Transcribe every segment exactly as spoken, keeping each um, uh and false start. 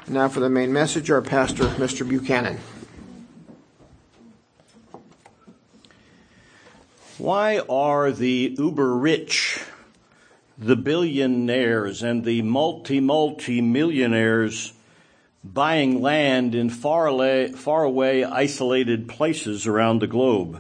Now for the main message, our pastor, Mister Buchanan. Why are the uber-rich, the billionaires, and the multi-multi-millionaires buying land in far away, far away, isolated places around the globe?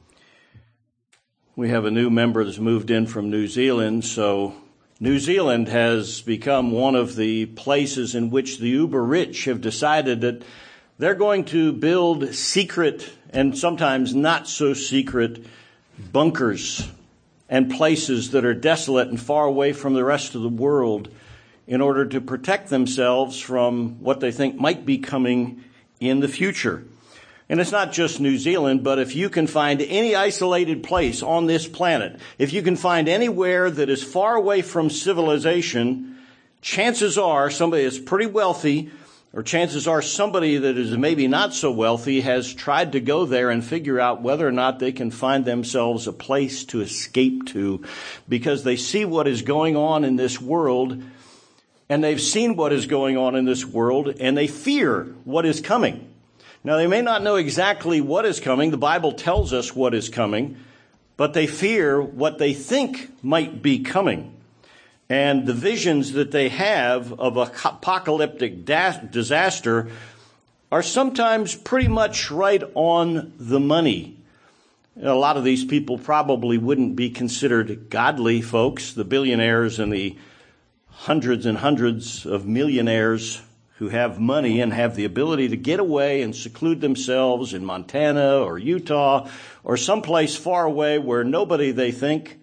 We have a new member that's moved in from New Zealand, so New Zealand has become one of the places in which the uber-rich have decided that they're going to build secret and sometimes not so secret bunkers and places that are desolate and far away from the rest of the world in order to protect themselves from what they think might be coming in the future. And it's not just New Zealand, but if you can find any isolated place on this planet, if you can find anywhere that is far away from civilization, chances are somebody that's pretty wealthy, or chances are somebody that is maybe not so wealthy, has tried to go there and figure out whether or not they can find themselves a place to escape to, because they see what is going on in this world, and they've seen what is going on in this world, and they fear what is coming. Now, they may not know exactly what is coming. The Bible tells us what is coming, but they fear what they think might be coming. And the visions that they have of a apocalyptic disaster are sometimes pretty much right on the money. A lot of these people probably wouldn't be considered godly folks, the billionaires and the hundreds and hundreds of millionaires who have money and have the ability to get away and seclude themselves in Montana or Utah or someplace far away where nobody, they think,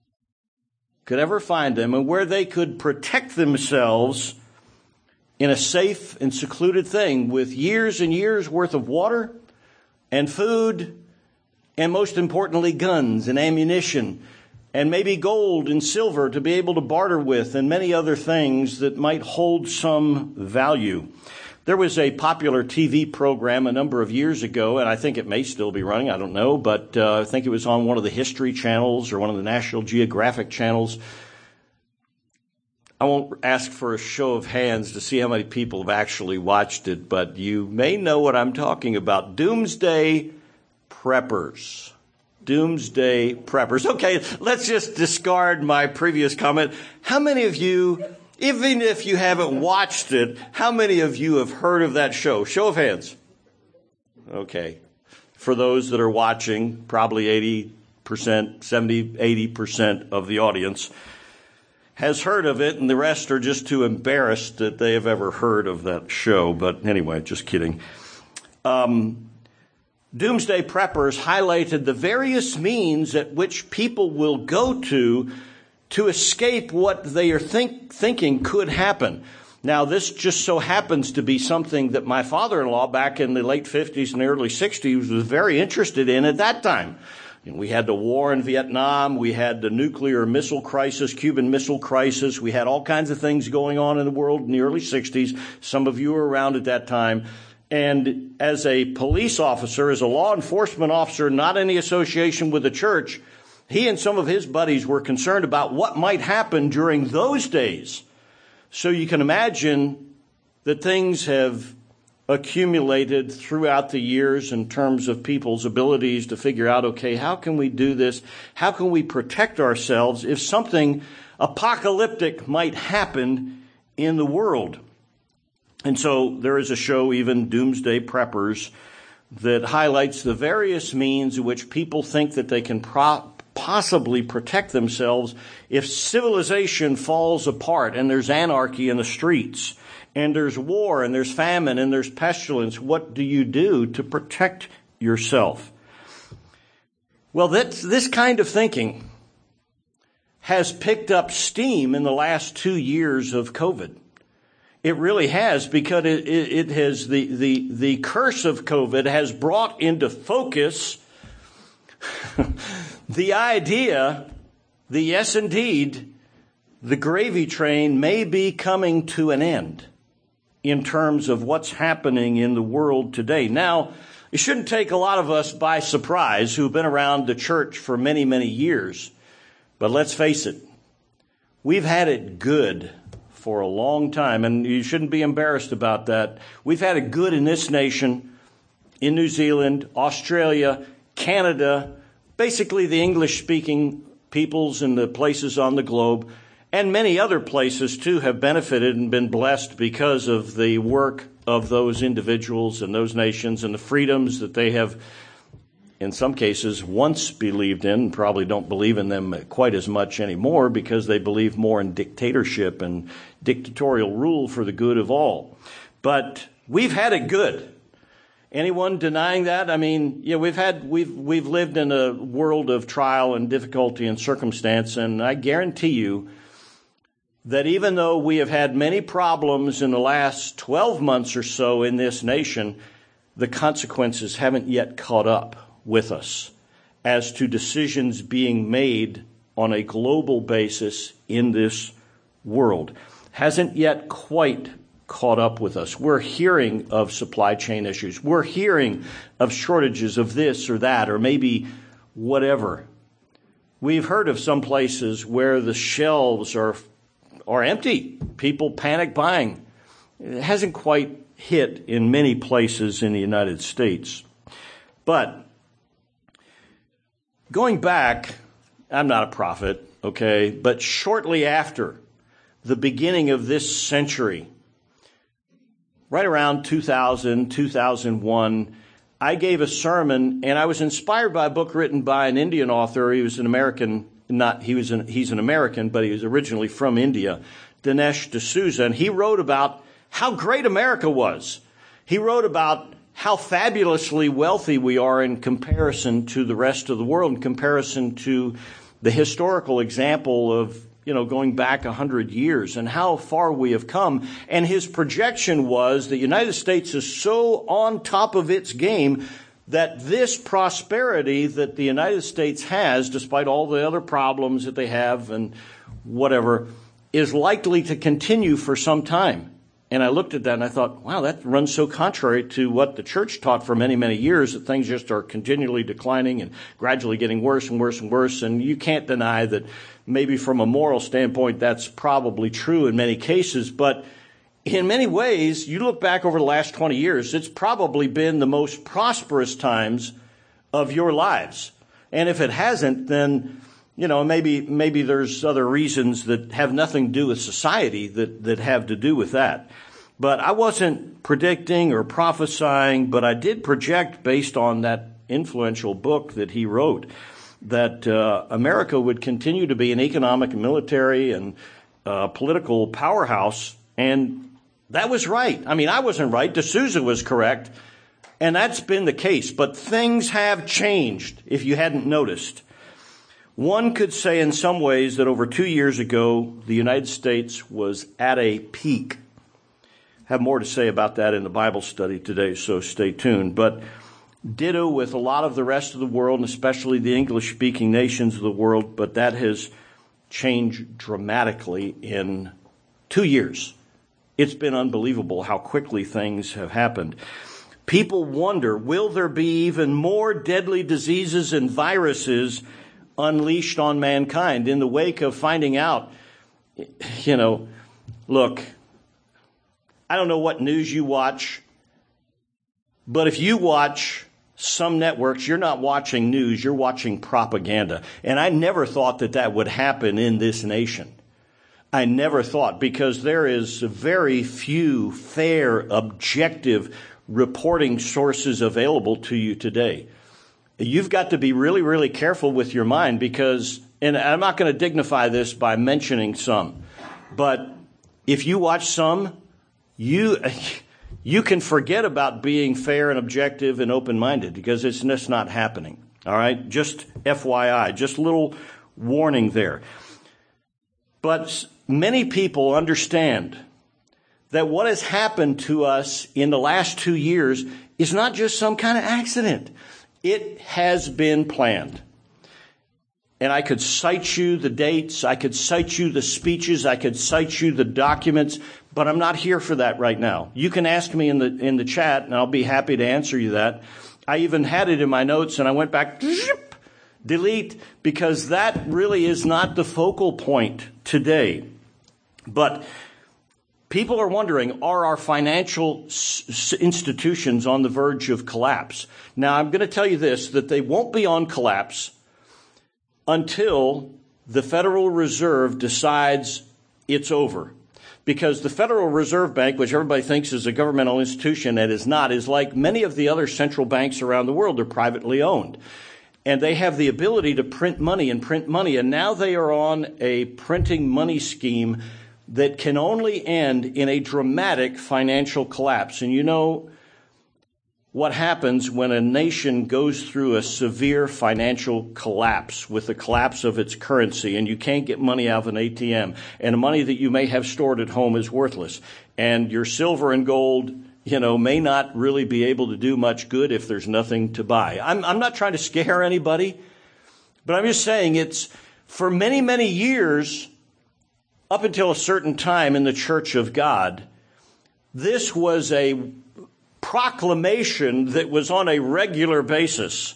could ever find them, and where they could protect themselves in a safe and secluded thing with years and years worth of water and food and, most importantly, guns and ammunition and maybe gold and silver to be able to barter with, and many other things that might hold some value. There was a popular T V program a number of years ago, and I think it may still be running, I don't know, but uh, I think it was on one of the History channels or one of the National Geographic channels. I won't ask for a show of hands to see how many people have actually watched it, but you may know what I'm talking about. Doomsday Preppers. Doomsday Preppers. Okay, let's just discard my previous comment. How many of you, even if you haven't watched it, how many of you have heard of that show? Show of hands. Okay. For those that are watching, probably eighty percent, seventy, eighty percent of the audience has heard of it, and the rest are just too embarrassed that they have ever heard of that show. But anyway, just kidding. Um... Doomsday Preppers highlighted the various means at which people will go to to escape what they are think, thinking could happen. Now, this just so happens to be something that my father-in-law back in the late fifties and early sixties was very interested in at that time. And we had the war in Vietnam. We had the nuclear missile crisis, Cuban Missile Crisis. We had all kinds of things going on in the world in the early sixties. Some of you were around at that time. And as a police officer, as a law enforcement officer, not any association with the church, he and some of his buddies were concerned about what might happen during those days. So you can imagine that things have accumulated throughout the years in terms of people's abilities to figure out, okay, how can we do this? How can we protect ourselves if something apocalyptic might happen in the world? And so there is a show, even Doomsday Preppers, that highlights the various means in which people think that they can pro- possibly protect themselves if civilization falls apart and there's anarchy in the streets and there's war and there's famine and there's pestilence. What do you do to protect yourself? Well, that's, this kind of thinking has picked up steam in the last two years of COVID. It really has, because it, it, it has the, the, the curse of COVID has brought into focus the idea that, yes, indeed, the gravy train may be coming to an end in terms of what's happening in the world today. Now, it shouldn't take a lot of us by surprise who've been around the church for many, many years. But let's face it, we've had it good for a long time, and you shouldn't be embarrassed about that. We've had it good in this nation, in New Zealand, Australia, Canada, basically the English-speaking peoples in the places on the globe, and many other places, too, have benefited and been blessed because of the work of those individuals and those nations and the freedoms that they have, in some cases, once believed in, and probably don't believe in them quite as much anymore because they believe more in dictatorship and dictatorial rule for the good of all. But we've had it good. Anyone denying that? I mean, yeah, we've had we've we've lived in a world of trial and difficulty and circumstance, and I guarantee you that even though we have had many problems in the last twelve months or so in this nation, the consequences haven't yet caught up with us as to decisions being made on a global basis in this world. Hasn't yet quite caught up with us. We're hearing of supply chain issues. We're hearing of shortages of this or that, or maybe whatever. We've heard of some places where the shelves are are empty. People panic buying. It hasn't quite hit in many places in the United States. But going back, I'm not a prophet, okay, but shortly after the beginning of this century, right around two thousand, two thousand one, I gave a sermon, and I was inspired by a book written by an Indian author. He was an American, not he was an, he's an American, but he was originally from India, Dinesh D'Souza, and he wrote about how great America was. He wrote about how fabulously wealthy we are in comparison to the rest of the world, in comparison to the historical example of, you know, going back a hundred years and how far we have come. And his projection was the United States is so on top of its game that this prosperity that the United States has, despite all the other problems that they have and whatever, is likely to continue for some time. And I looked at that and I thought, wow, that runs so contrary to what the church taught for many, many years, that things just are continually declining and gradually getting worse and worse and worse. And you can't deny that maybe from a moral standpoint, that's probably true in many cases. But in many ways, you look back over the last twenty years, it's probably been the most prosperous times of your lives. And if it hasn't, then, you know, maybe maybe there's other reasons that have nothing to do with society that, that have to do with that. But I wasn't predicting or prophesying, but I did project based on that influential book that he wrote that uh, America would continue to be an economic, military, and uh, political powerhouse. And that was right. I mean, I wasn't right. D'Souza was correct. And that's been the case. But things have changed, if you hadn't noticed. One could say in some ways that over two years ago, the United States was at a peak. I have more to say about that in the Bible study today, so stay tuned. But ditto with a lot of the rest of the world, and especially the English-speaking nations of the world, but that has changed dramatically in two years. It's been unbelievable how quickly things have happened. People wonder, will there be even more deadly diseases and viruses unleashed on mankind in the wake of finding out, you know, look, I don't know what news you watch, but if you watch some networks, you're not watching news, you're watching propaganda. And I never thought that that would happen in this nation. I never thought, because there is very few fair, objective reporting sources available to you today. You've got to be really, really careful with your mind because, and I'm not going to dignify this by mentioning some, but if you watch some, you you can forget about being fair and objective and open-minded because it's just not happening. All right? Just F Y I, just a little warning there. But many people understand that what has happened to us in the last two years is not just some kind of accident. It has been planned. And I could cite you the dates, I could cite you the speeches, I could cite you the documents, but I'm not here for that right now. You can ask me in the in the chat, and I'll be happy to answer you that. I even had it in my notes, and I went back, zip, delete, because that really is not the focal point today. But People are wondering, are our financial s- institutions on the verge of collapse? Now, I'm going to tell you this, that they won't be on collapse until the Federal Reserve decides it's over. Because the Federal Reserve Bank, which everybody thinks is a governmental institution and is not, is like many of the other central banks around the world. They're privately owned. And they have the ability to print money and print money. And now they are on a printing money scheme that can only end in a dramatic financial collapse. And you know what happens when a nation goes through a severe financial collapse with the collapse of its currency, and you can't get money out of an A T M, and the money that you may have stored at home is worthless, and your silver and gold, you know, may not really be able to do much good if there's nothing to buy. I'm, I'm not trying to scare anybody, but I'm just saying it's for many, many years, up until a certain time in the Church of God, this was a proclamation that was on a regular basis.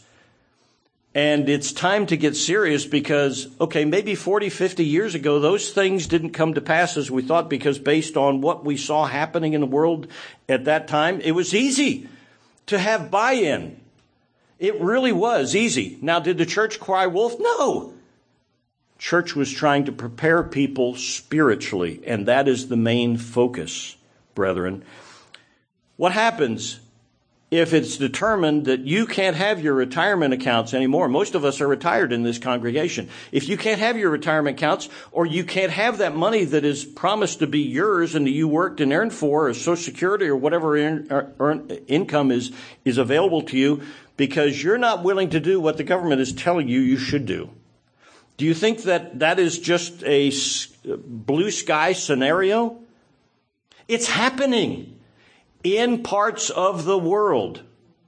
And it's time to get serious because, okay, maybe forty, fifty years ago, those things didn't come to pass as we thought because based on what we saw happening in the world at that time, it was easy to have buy-in. It really was easy. Now, did the church cry wolf? No. Church was trying to prepare people spiritually, and that is the main focus, brethren. What happens if it's determined that you can't have your retirement accounts anymore? Most of us are retired in this congregation. If you can't have your retirement accounts, or you can't have that money that is promised to be yours and that you worked and earned for, or Social Security or whatever in, or, or income is, is available to you, because you're not willing to do what the government is telling you you should do. Do you think that that is just a blue sky scenario? It's happening in parts of the world.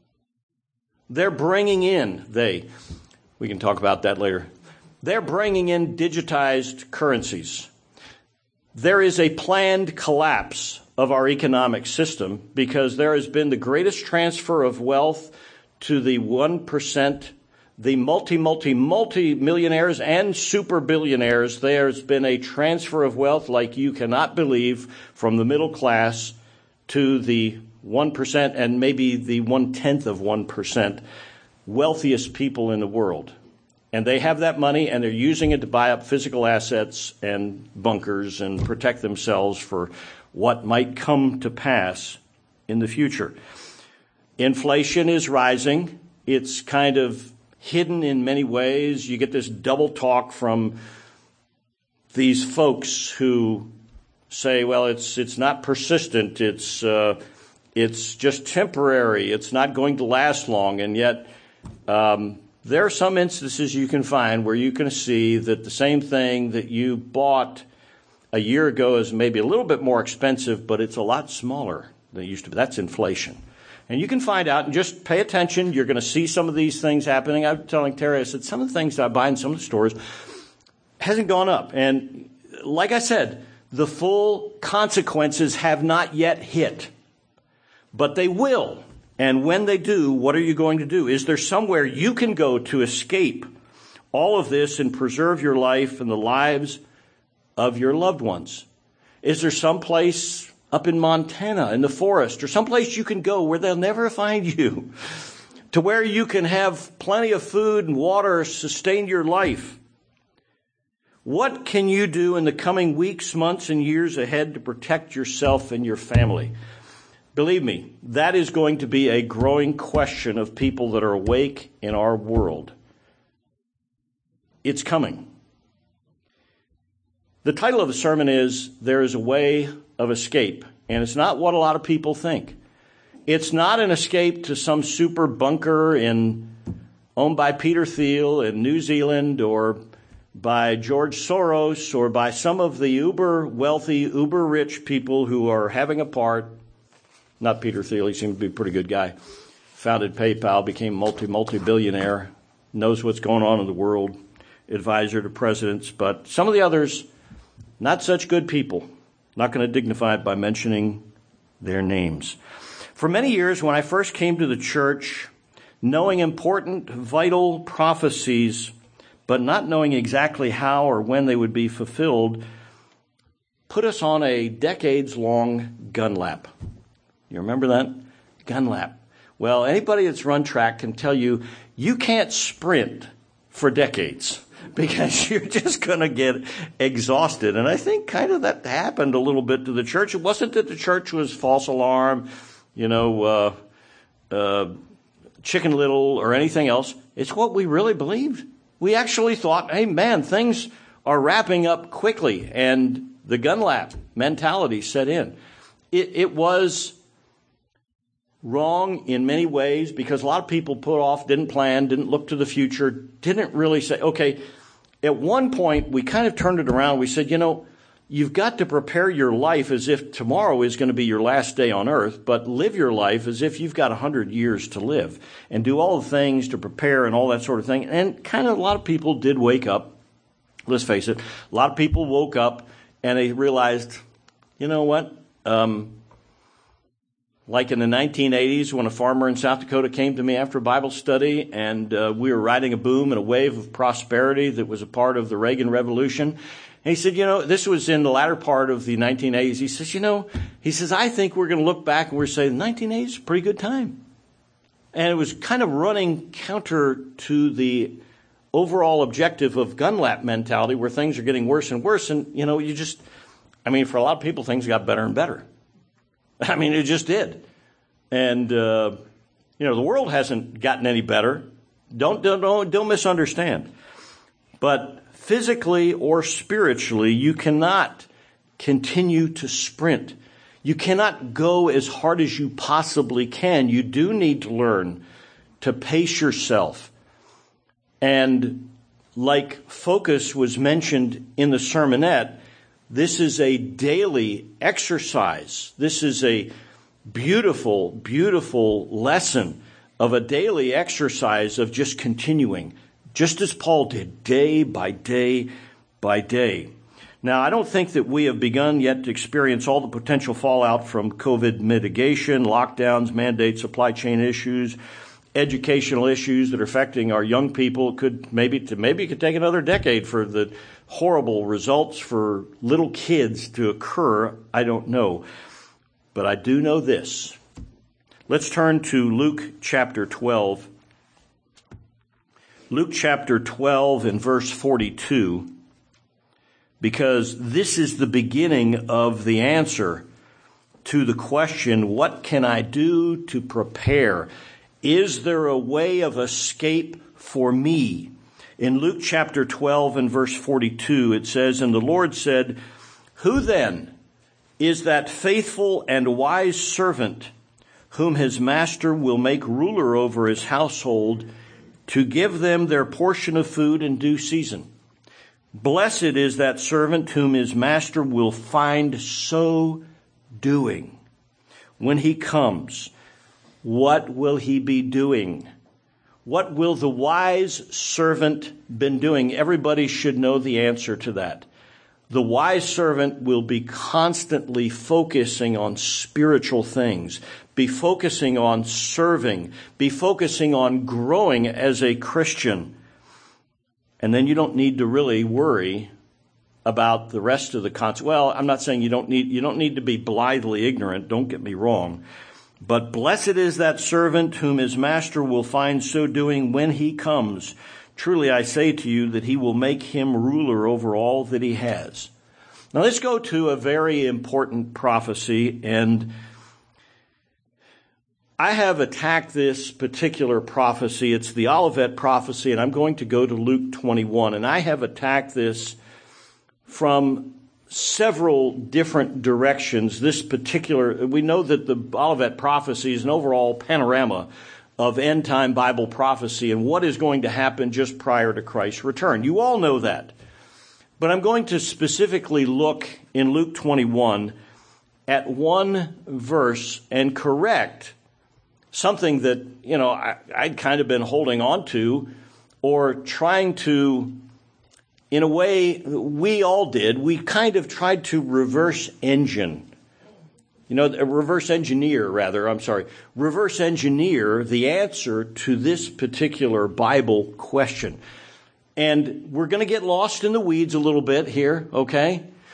They're bringing in, they, we can talk about that later. They're bringing in digitized currencies. There is a planned collapse of our economic system because there has been the greatest transfer of wealth to the one percent. The multi, multi, multi-millionaires and super billionaires. There's been a transfer of wealth like you cannot believe from the middle class to the one percent and maybe the one-tenth of one percent wealthiest people in the world. And they have that money and they're using it to buy up physical assets and bunkers and protect themselves for what might come to pass in the future. Inflation is rising. It's kind of hidden in many ways. You get this double talk from these folks who say, well, it's it's not persistent, it's uh, it's just temporary, it's not going to last long, and yet um, there are some instances you can find where you can see that the same thing that you bought a year ago is maybe a little bit more expensive, but it's a lot smaller than it used to be. That's inflation. And you can find out, and just pay attention. You're going to see some of these things happening. I'm telling Terry, I said, some of the things that I buy in some of the stores hasn't gone up. And like I said, the full consequences have not yet hit. But they will. And when they do, what are you going to do? Is there somewhere you can go to escape all of this and preserve your life and the lives of your loved ones? Is there some place up in Montana, in the forest, or someplace you can go where they'll never find you, to where you can have plenty of food and water, sustain your life? What can you do in the coming weeks, months, and years ahead to protect yourself and your family? Believe me, that is going to be a growing question of people that are awake in our world. It's coming. The title of the sermon is, There is a Way of Escape. And it's not what a lot of people think. It's not an escape to some super bunker in owned by Peter Thiel in New Zealand, or by George Soros, or by some of the uber wealthy, uber rich people who are having a part. Not Peter Thiel, he seemed to be a pretty good guy. Founded PayPal, became multi, multi-billionaire, knows what's going on in the world, advisor to presidents. But some of the others, not such good people. Not going to dignify it by mentioning their names. For many years, when I first came to the church, knowing important, vital prophecies, but not knowing exactly how or when they would be fulfilled, put us on a decades-long gun lap. You remember that? Gun lap. Well, anybody that's run track can tell you, you can't sprint for decades because you're just going to get exhausted. And I think kind of that happened a little bit to the church. It wasn't that the church was false alarm, you know, uh, uh, Chicken Little or anything else. It's what we really believed. We actually thought, hey, man, things are wrapping up quickly, and the gun lap mentality set in. It, it was wrong in many ways because a lot of people put off, didn't plan, didn't look to the future, didn't really say, okay, at one point we kind of turned it around. We said, you know, you've got to prepare your life as if tomorrow is going to be your last day on earth, but live your life as if you've got one hundred years to live and do all the things to prepare and all that sort of thing. And kind of a lot of people did wake up. Let's face it, a lot of people woke up and they realized, you know what, um, like in the nineteen eighties when a farmer in South Dakota came to me after a Bible study and uh, we were riding a boom and a wave of prosperity that was a part of the Reagan Revolution. And he said, you know, this was in the latter part of the nineteen eighties. He says, you know, he says, I think we're going to look back and we're saying the nineteen eighties is a pretty good time. And it was kind of running counter to the overall objective of gun lap mentality where things are getting worse and worse. And, you know, you just, I mean, for a lot of people, things got better and better. I mean, it just did. And, uh, you know, the world hasn't gotten any better. Don't, don't, don't misunderstand. But physically or spiritually, you cannot continue to sprint. You cannot go as hard as you possibly can. You do need to learn to pace yourself. And like Focus was mentioned in the sermonette, this is a daily exercise. This is a beautiful, beautiful lesson of a daily exercise of just continuing, just as Paul did, day by day by day. Now, I don't think that we have begun yet to experience all the potential fallout from COVID mitigation, lockdowns, mandates, supply chain issues, educational issues that are affecting our young people. It could maybe maybe it could take another decade for the horrible results for little kids to occur. I don't know. But I do know this. Let's turn to Luke chapter twelve. Luke chapter twelve and verse forty-two, because this is the beginning of the answer to the question, what can I do to prepare? Is there a way of escape for me? In Luke chapter twelve and verse forty-two, it says, and the Lord said, who then is that faithful and wise servant whom his master will make ruler over his household to give them their portion of food in due season? Blessed is that servant whom his master will find so doing. When he comes, what will he be doing? What will the wise servant been doing? Everybody should know the answer to that. The wise servant will be constantly focusing on spiritual things, be focusing on serving, be focusing on growing as a Christian. And then you don't need to really worry about the rest of the concept. Well, I'm not saying you don't need, you don't need to be blithely ignorant. Don't get me wrong. But blessed is that servant whom his master will find so doing when he comes. Truly I say to you that he will make him ruler over all that he has. Now let's go to a very important prophecy, and I have attacked this particular prophecy. It's the Olivet prophecy, and I'm going to go to Luke twenty-one, and I have attacked this from several different directions. This particular, we know that the Olivet prophecy is an overall panorama of end-time Bible prophecy and what is going to happen just prior to Christ's return. You all know that. But I'm going to specifically look in Luke twenty-one at one verse and correct something that, you know, I, I'd kind of been holding on to or trying to, in a way, we all did. We kind of tried to reverse engine. You know, reverse engineer, rather, I'm sorry, reverse engineer the answer to this particular Bible question. And we're going to get lost in the weeds a little bit here, okay?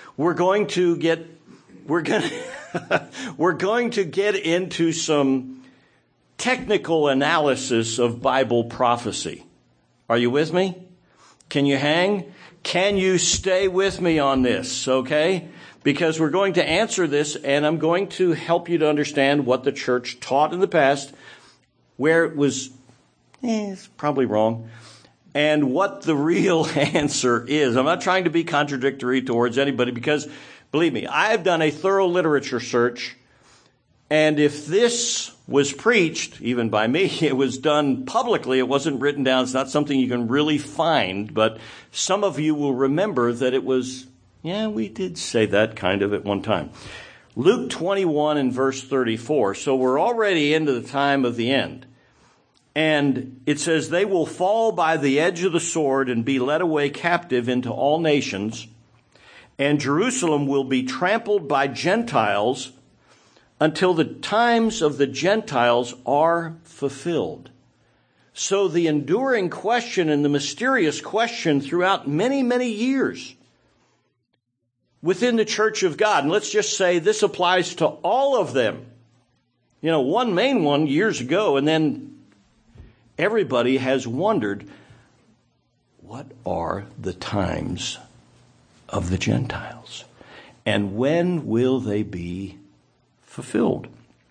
we're going to get we're going we're going to get into some technical analysis of Bible prophecy. Are you with me? Can you hang? Can you stay with me on this, okay? Because we're going to answer this, and I'm going to help you to understand what the church taught in the past, where it was eh, it's probably wrong, and what the real answer is. I'm not trying to be contradictory towards anybody because, believe me, I've done a thorough literature search, and if this was preached, even by me, it was done publicly. It wasn't written down. It's not something you can really find, but some of you will remember that it was, yeah, we did say that kind of at one time. Luke twenty-one and verse thirty-four. So we're already into the time of the end. And it says, they will fall by the edge of the sword and be led away captive into all nations. And Jerusalem will be trampled by Gentiles until the times of the Gentiles are fulfilled. So the enduring question and the mysterious question throughout many, many years within the church of God, and let's just say this applies to all of them. You know, one main one years ago, and then everybody has wondered, what are the times of the Gentiles? And when will they be fulfilled?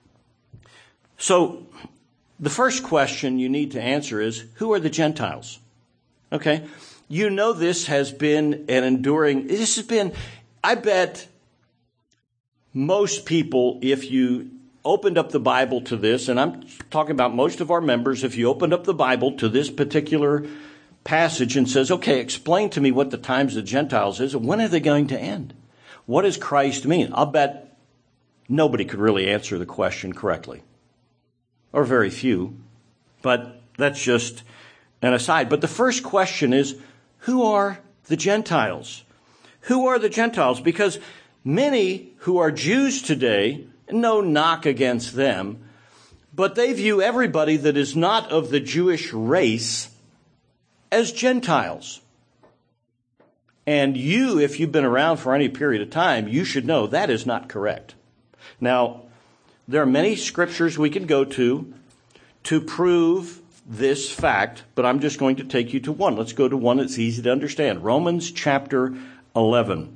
So, the first question you need to answer is, who are the Gentiles? Okay? You know this has been an enduring, this has been, I bet most people, if you opened up the Bible to this, and I'm talking about most of our members, if you opened up the Bible to this particular passage and says, okay, explain to me what the times of the Gentiles is, and when are they going to end? What does Christ mean? I'll bet nobody could really answer the question correctly. Or very few. But that's just an aside. But the first question is, who are the Gentiles? Who are the Gentiles? Because many who are Jews today, no knock against them, but they view everybody that is not of the Jewish race as Gentiles. And you, if you've been around for any period of time, you should know that is not correct. Now, there are many scriptures we can go to to prove this fact, but I'm just going to take you to one. Let's go to one that's easy to understand. Romans chapter eleven.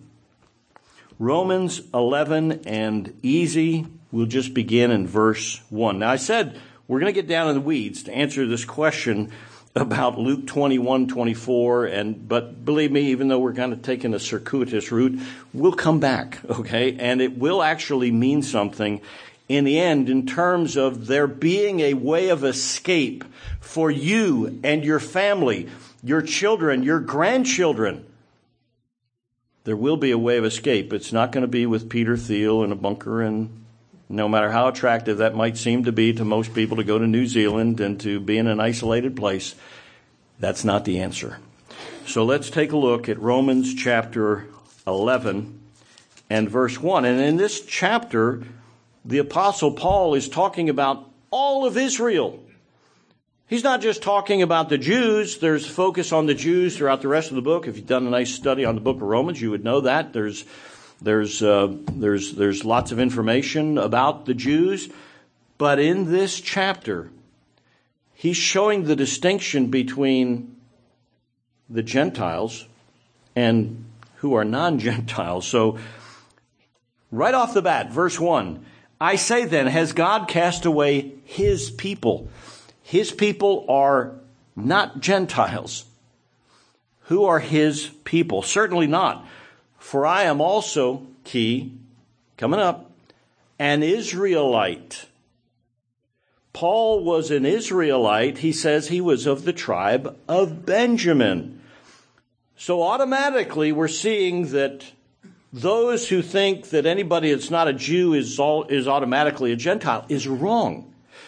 Romans eleven, and easy, we'll just begin in verse one. Now, I said we're going to get down in the weeds to answer this question about Luke twenty-one, twenty-four, and but believe me, even though we're kind of taking a circuitous route, we'll come back, okay? And it will actually mean something in the end in terms of there being a way of escape for you and your family, your children, your grandchildren. There will be a way of escape. It's not going to be with Peter Thiel in a bunker, and no matter how attractive that might seem to be to most people to go to New Zealand and to be in an isolated place, that's not the answer. So let's take a look at Romans chapter eleven and verse one. And in this chapter, the Apostle Paul is talking about all of Israel. He's not just talking about the Jews. There's focus on the Jews throughout the rest of the book. If you've done a nice study on the book of Romans, you would know that. There's there's uh, there's there's lots of information about the Jews. But in this chapter, he's showing the distinction between the Gentiles and who are non-Gentiles. So right off the bat, verse one, I say then, has God cast away his people? His people are not Gentiles. Who are his people? Certainly not. For I am also, key, coming up, an Israelite. Paul was an Israelite. He says he was of the tribe of Benjamin. So automatically we're seeing that those who think that anybody that's not a Jew is all, is automatically a Gentile is wrong.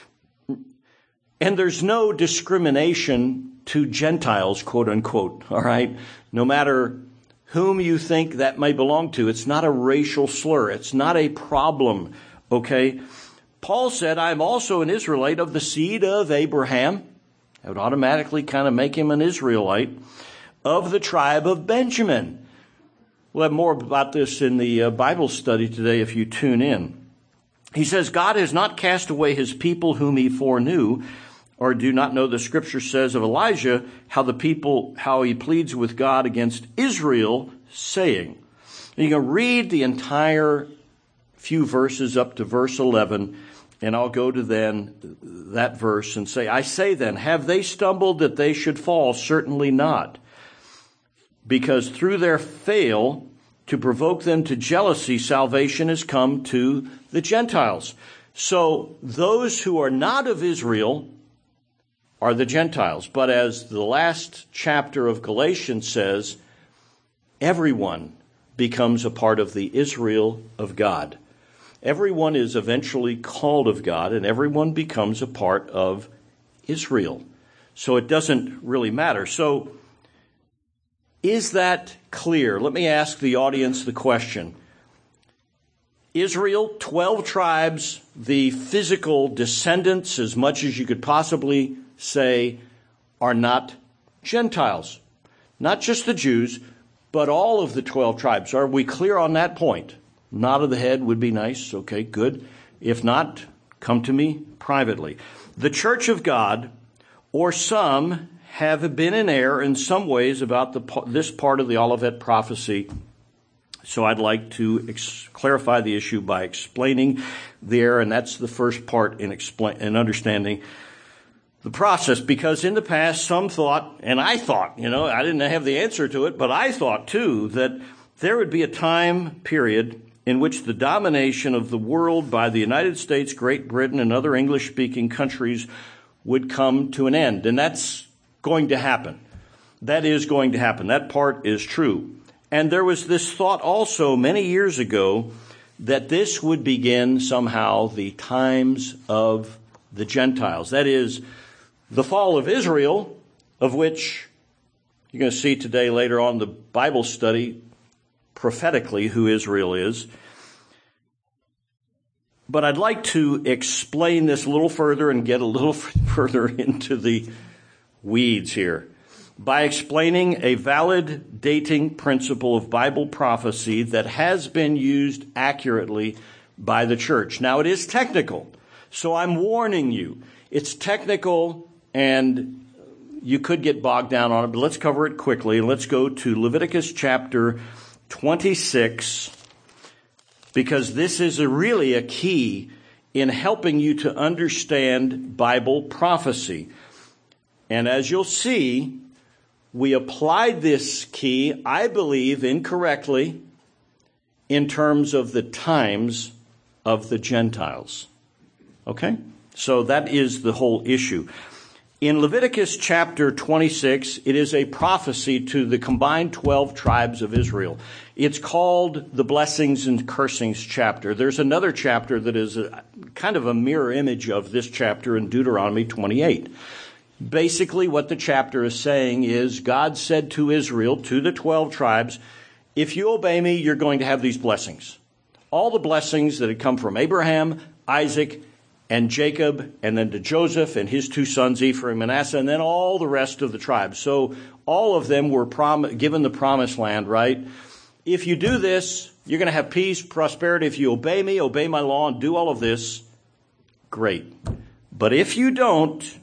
And there's no discrimination to Gentiles, quote unquote, all right? No matter whom you think that may belong to, it's not a racial slur. It's not a problem, okay? Paul said, I'm also an Israelite of the seed of Abraham. That would automatically kind of make him an Israelite of the tribe of Benjamin. We'll have more about this in the uh, Bible study today if you tune in. He says, God has not cast away his people whom he foreknew, or do not know the scripture says of Elijah, how the people, how he pleads with God against Israel, saying. And you can read the entire few verses up to verse eleven, and I'll go to then that verse and say, I say then, have they stumbled that they should fall? Certainly not. Because through their fail to provoke them to jealousy, salvation has come to the Gentiles. So those who are not of Israel are the Gentiles. But as the last chapter of Galatians says, everyone becomes a part of the Israel of God. Everyone is eventually called of God, and everyone becomes a part of Israel. So it doesn't really matter. So is that clear? Let me ask the audience the question. Israel, twelve tribes, the physical descendants, as much as you could possibly say, are not Gentiles. Not just the Jews, but all of the twelve tribes. Are we clear on that point? Nod of the head would be nice. Okay, good. If not, come to me privately. The church of God, or some, have been in error in some ways about the, this part of the Olivet prophecy. So I'd like to ex- clarify the issue by explaining the error, and that's the first part in, explain, in understanding the process. Because in the past, some thought, and I thought, you know, I didn't have the answer to it, but I thought too, that there would be a time period in which the domination of the world by the United States, Great Britain, and other English-speaking countries would come to an end. And that's going to happen. That is going to happen. That part is true. And there was this thought also many years ago that this would begin somehow the times of the Gentiles. That is, the fall of Israel, of which you're going to see today later on in the Bible study prophetically who Israel is. But I'd like to explain this a little further and get a little further into the weeds here by explaining a valid dating principle of Bible prophecy that has been used accurately by the church. Now, it is technical, so I'm warning you. It's technical, and you could get bogged down on it, but let's cover it quickly. Let's go to Leviticus chapter twenty-six, because this is a really a key in helping you to understand Bible prophecy. And as you'll see, we applied this key, I believe, incorrectly in terms of the times of the Gentiles. Okay? So that is the whole issue. In Leviticus chapter twenty-six, it is a prophecy to the combined twelve tribes of Israel. It's called the Blessings and Cursings chapter. There's another chapter that is a, kind of a mirror image of this chapter in Deuteronomy twenty-eight. Basically, what the chapter is saying is God said to Israel, to the twelve tribes, if you obey me, you're going to have these blessings. All the blessings that had come from Abraham, Isaac, and Jacob, and then to Joseph and his two sons, Ephraim and Manasseh, and then all the rest of the tribes. So all of them were prom- given the promised land, right? If you do this, you're going to have peace, prosperity. If you obey me, obey my law, and do all of this, great. But if you don't,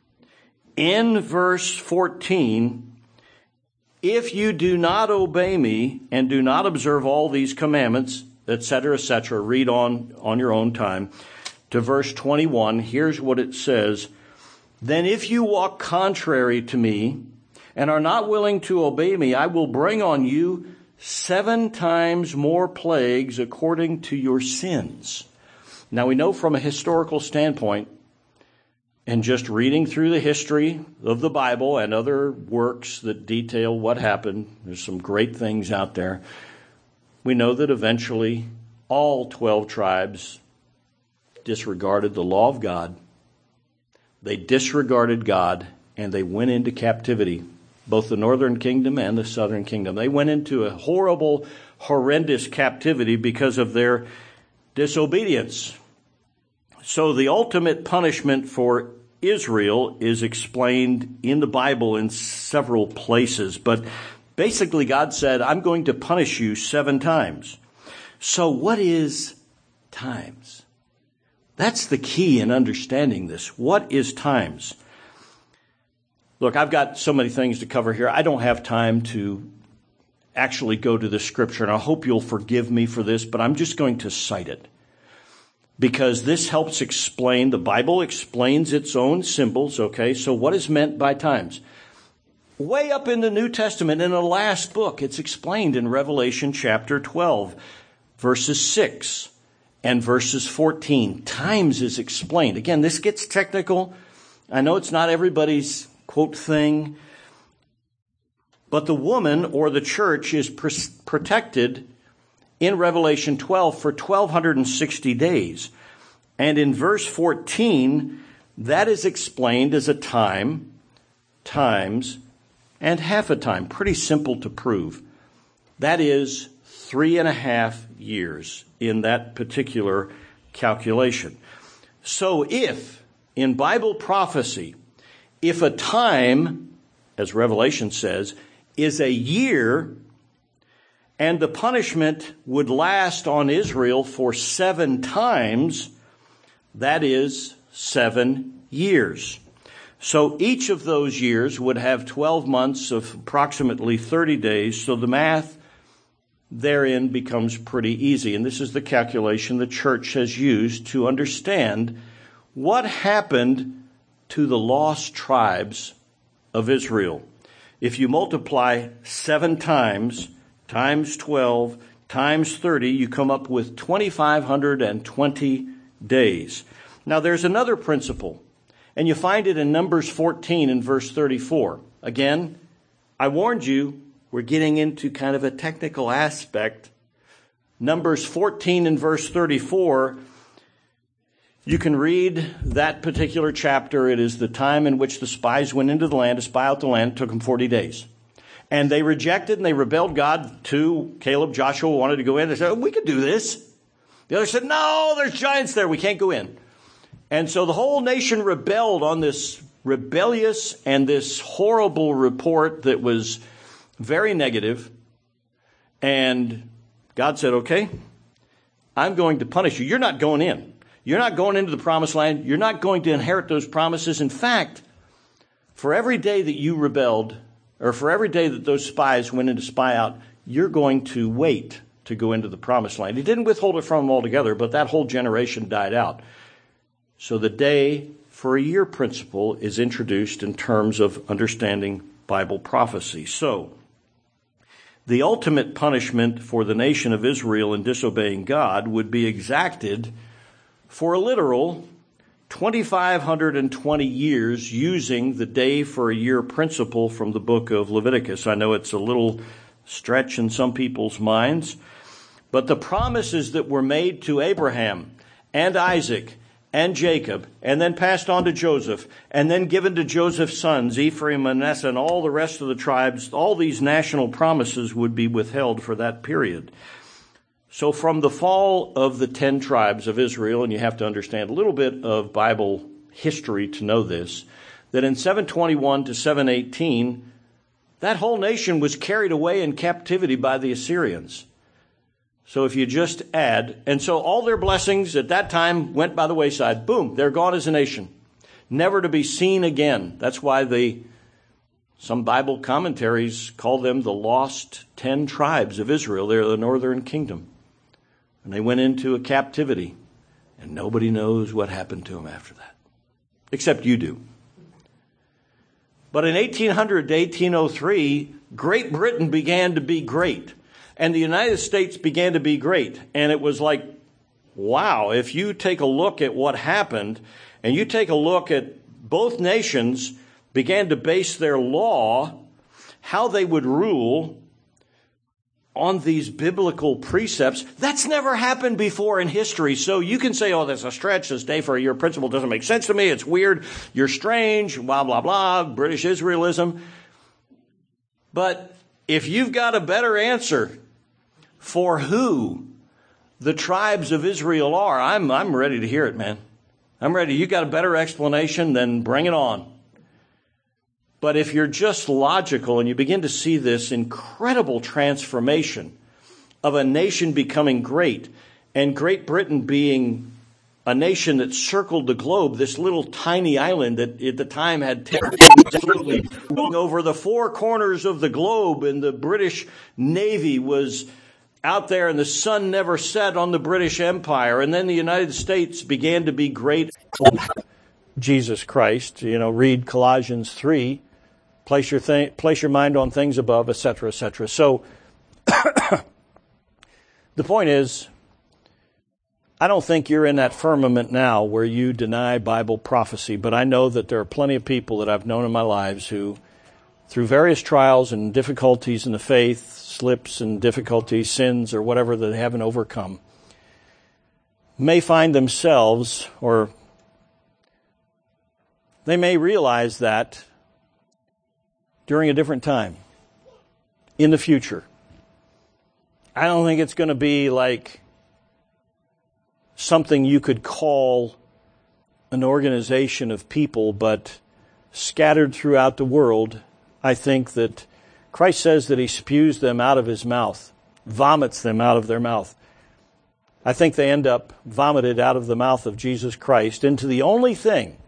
in verse fourteen, if you do not obey me and do not observe all these commandments, et cetera, et cetera, read on on your own time, to verse twenty-one, here's what it says. Then if you walk contrary to me and are not willing to obey me, I will bring on you seven times more plagues according to your sins. Now we know from a historical standpoint, and just reading through the history of the Bible and other works that detail what happened, there's some great things out there. We know that eventually all twelve tribes disregarded the law of God. They disregarded God, and they went into captivity, both the northern kingdom and the southern kingdom. They went into a horrible, horrendous captivity because of their disobedience. So the ultimate punishment for Israel is explained in the Bible in several places, but Basically, God said, I'm going to punish you seven times. So what is times? That's the key in understanding this. What is times? Look, I've got so many things to cover here. I don't have time to actually go to the scripture, and I hope you'll forgive me for this, but I'm just going to cite it. Because this helps explain, the Bible explains its own symbols, okay? So what is meant by times? Way up in the New Testament, in the last book, it's explained in Revelation chapter twelve, verses six and verses fourteen. Times is explained. Again, this gets technical. I know it's not everybody's quote thing, but the woman or the church is pr- protected in Revelation twelve for twelve sixty days. And in verse fourteen, that is explained as a time, times, and half a time. Pretty simple to prove. That is three and a half years in that particular calculation. So if, in Bible prophecy, if a time, as Revelation says, is a year, and the punishment would last on Israel for seven times, that is seven years. So each of those years would have twelve months of approximately thirty days, so the math therein becomes pretty easy. And this is the calculation the church has used to understand what happened to the lost tribes of Israel. If you multiply seven times, times twelve, times thirty, you come up with two thousand five hundred twenty days. Now there's another principle, and you find it in Numbers fourteen and verse thirty-four. Again, I warned you, we're getting into kind of a technical aspect. Numbers fourteen and verse thirty-four, you can read that particular chapter. It is the time in which the spies went into the land to spy out the land. It took them forty days. And they rejected and they rebelled. God, two, Caleb, Joshua wanted to go in. They said, oh, we could do this. The other said, no, there's giants there. We can't go in. And so the whole nation rebelled on this rebellious and this horrible report that was very negative. And God said, okay, I'm going to punish you. You're not going in. You're not going into the promised land. You're not going to inherit those promises. In fact, for every day that you rebelled, or for every day that those spies went in to spy out, you're going to wait to go into the promised land. He didn't withhold it from them altogether, but that whole generation died out. So the day for a year principle is introduced in terms of understanding Bible prophecy. So the ultimate punishment for the nation of Israel in disobeying God would be exacted for a literal two thousand five hundred twenty years using the day for a year principle from the book of Leviticus. I know it's a little stretch in some people's minds, but the promises that were made to Abraham and Isaac and Jacob, and then passed on to Joseph, and then given to Joseph's sons, Ephraim, Manasseh, and all the rest of the tribes, all these national promises would be withheld for that period. So from the fall of the ten tribes of Israel, and you have to understand a little bit of Bible history to know this, that in seven twenty-one to seven eighteen, that whole nation was carried away in captivity by the Assyrians. So if you just add, and so all their blessings at that time went by the wayside. Boom, they're gone as a nation, never to be seen again. That's why the some Bible commentaries call them the lost ten tribes of Israel. They're the northern kingdom. And they went into a captivity, and nobody knows what happened to them after that, except you do. But in eighteen hundred to eighteen oh three, Great Britain began to be great, and the United States began to be great. And it was like, wow, if you take a look at what happened, and you take a look at both nations began to base their law, how they would rule, on these biblical precepts. That's never happened before in history. So you can say, oh, that's a stretch. This day for a year principle doesn't make sense to me. It's weird. You're strange. Blah, blah, blah. British Israelism. But if you've got a better answer for who the tribes of Israel are, I'm, I'm ready to hear it, man. I'm ready. You got a better explanation, then bring it on. But if you're just logical and you begin to see this incredible transformation of a nation becoming great, and Great Britain being a nation that circled the globe, this little tiny island that at the time had absolutely over the four corners of the globe, and the British Navy was out there and the sun never set on the British Empire. And then the United States began to be great. Jesus Christ, you know, read Colossians three, place your, th- place your mind on things above, et cetera, et cetera. So the point is, I don't think you're in that firmament now where you deny Bible prophecy, but I know that there are plenty of people that I've known in my lives who, through various trials and difficulties in the faith, slips and difficulties, sins, or whatever that they haven't overcome, may find themselves, or they may realize that during a different time, in the future. I don't think it's going to be like something you could call an organization of people, but scattered throughout the world. I think that Christ says that he spews them out of his mouth, vomits them out of their mouth. I think they end up vomited out of the mouth of Jesus Christ into the only thing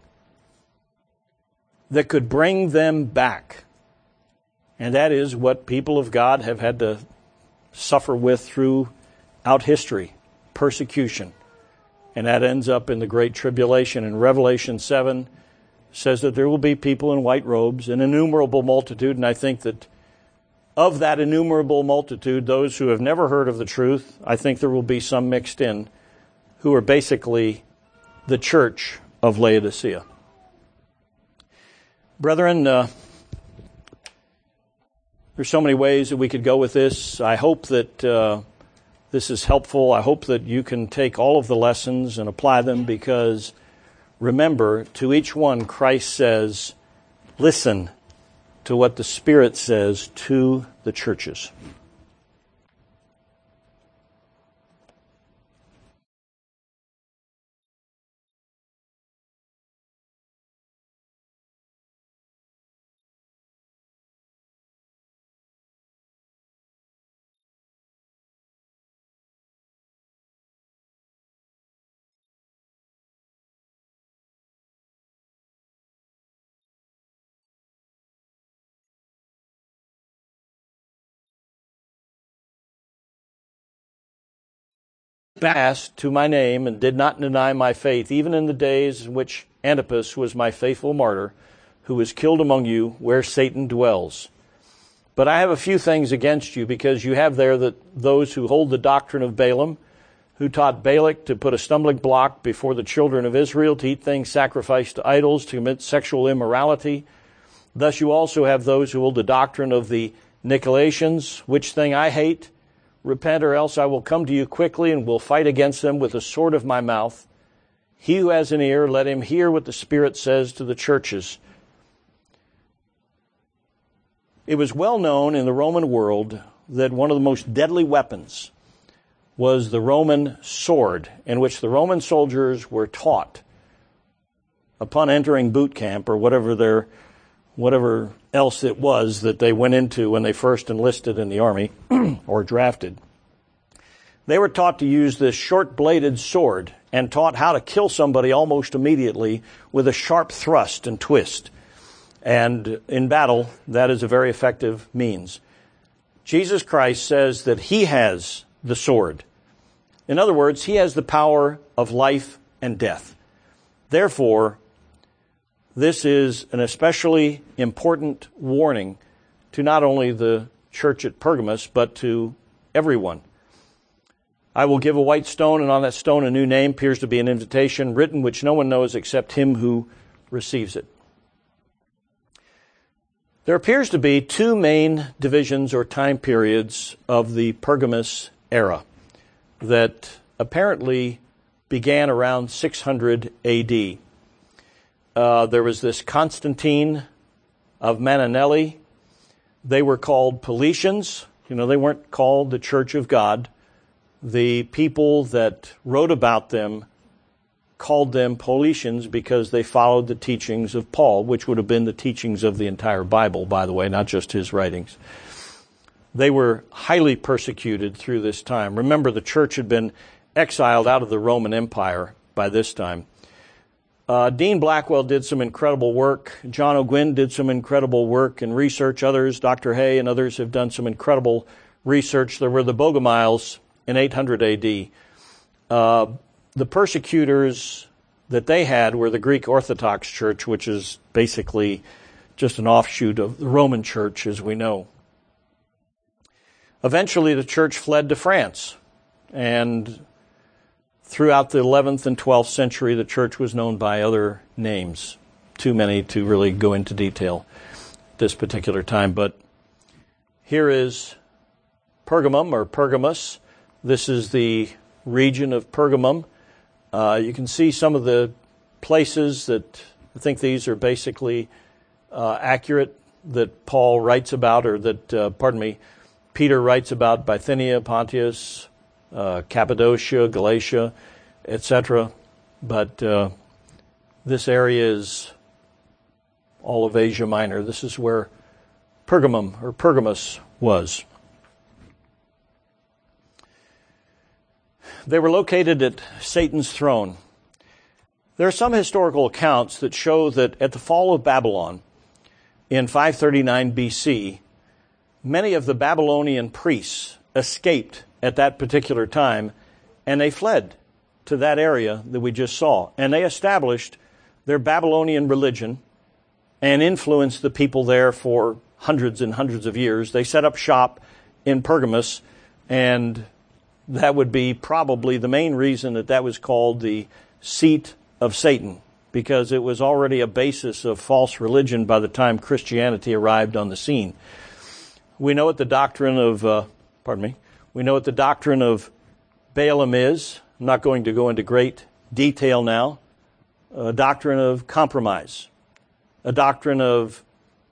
that could bring them back. And that is what people of God have had to suffer with throughout history, persecution. And that ends up in the Great Tribulation. And Revelation seven says that there will be people in white robes, an innumerable multitude. And I think that of that innumerable multitude, those who have never heard of the truth, I think there will be some mixed in who are basically the church of Laodicea. Brethren, uh, there's so many ways that we could go with this. I hope that uh, this is helpful. I hope that you can take all of the lessons and apply them, because remember, to each one Christ says, listen to what the Spirit says to the churches. Fast to my name and did not deny my faith, even in the days in which Antipas was my faithful martyr, who was killed among you, where Satan dwells. But I have a few things against you, because you have there that those who hold the doctrine of Balaam, who taught Balak to put a stumbling block before the children of Israel, to eat things sacrificed to idols, to commit sexual immorality. Thus you also have those who hold the doctrine of the Nicolaitans, which thing I hate. Repent, or else I will come to you quickly and will fight against them with the sword of my mouth. He who has an ear, let him hear what the Spirit says to the churches. It was well known in the Roman world that one of the most deadly weapons was the Roman sword, in which the Roman soldiers were taught upon entering boot camp, or whatever their whatever else it was that they went into when they first enlisted in the army or drafted. They were taught to use this short-bladed sword and taught how to kill somebody almost immediately with a sharp thrust and twist. And in battle, that is a very effective means. Jesus Christ says that he has the sword. In other words, he has the power of life and death. Therefore, this is an especially important warning to not only the church at Pergamos, but to everyone. I will give a white stone, and on that stone a new name appears to be an invitation written, which no one knows except him who receives it. There appears to be two main divisions or time periods of the Pergamos era that apparently began around six hundred A D. Uh, there was this Constantine of Mananelli. They were called Paulicians. You know, they weren't called the Church of God. The people that wrote about them called them Paulicians because they followed the teachings of Paul, which would have been the teachings of the entire Bible, by the way, not just his writings. They were highly persecuted through this time. Remember, the church had been exiled out of the Roman Empire by this time. Uh, Dean Blackwell did some incredible work. John O'Gwyn did some incredible work and research. Others, Doctor Hay and others, have done some incredible research. There were the Bogomiles in eight hundred A D. Uh, the persecutors that they had were the Greek Orthodox Church, which is basically just an offshoot of the Roman Church, as we know. Eventually, the church fled to France, and throughout the eleventh and twelfth century, the church was known by other names. Too many to really go into detail this particular time. But here is Pergamum, or Pergamus. This is the region of Pergamum. Uh, you can see some of the places that I think these are basically uh, accurate that Paul writes about, or that, uh, pardon me, Peter writes about: Bithynia, Pontus, uh, Cappadocia, Galatia, et cetera. But uh, this area is all of Asia Minor. This is where Pergamum, or Pergamus, was. They were located at Satan's throne. There are some historical accounts that show that at the fall of Babylon in five thirty-nine B C, many of the Babylonian priests escaped at that particular time, and they fled to that area that we just saw. And they established their Babylonian religion and influenced the people there for hundreds and hundreds of years. They set up shop in Pergamus, and that would be probably the main reason that that was called the seat of Satan, because it was already a basis of false religion by the time Christianity arrived on the scene. We know what the doctrine of, uh, pardon me, we know what the doctrine of Balaam is. I'm not going to go into great detail now. A doctrine of compromise. A doctrine of